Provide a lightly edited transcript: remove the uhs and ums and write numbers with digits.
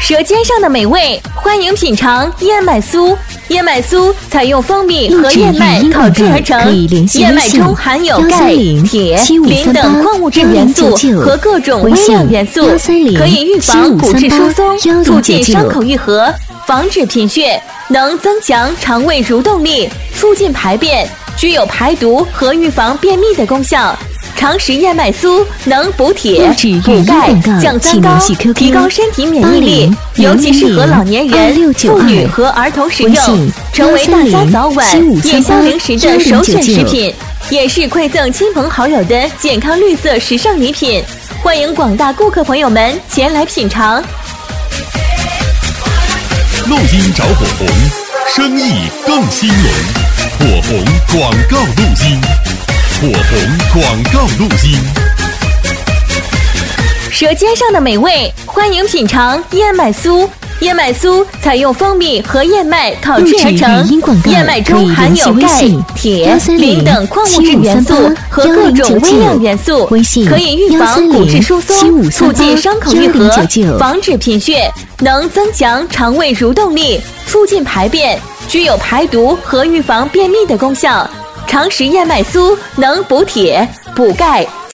舌尖上的美味，欢迎品尝燕麦酥。燕麦酥采用蜂蜜和燕麦烤制而成，燕麦中含有钙、铁、磷等矿物质元素和各种微量元素，可以预防骨质疏松，促进伤口愈合，防止贫血，能增强肠胃蠕动力，促进排便，具有排毒和预防便秘的功效。常食燕麦酥能补铁、补钙、降三高，提高身体免疫力，尤其适合老年人、妇女和儿童食用，成为大家早晚夜宵零食的首选食品，也是馈赠亲朋好友的健康绿色时尚礼品。欢迎广大顾客朋友们前来品尝。 录音找火红，生意更兴隆。火红广告录音。火红广告录音。 舌尖上的美味，欢迎品尝燕麦酥。燕麦酥采用蜂蜜和燕麦烤制而成，燕麦中含有钙、铁、磷等矿物质元素和各种微量元素，可以预防骨质疏松，促进伤口愈合，防止贫血，能增强肠胃蠕动力，促进排便，具有排毒和预防便秘的功效。常食燕麦酥能补铁、补钙、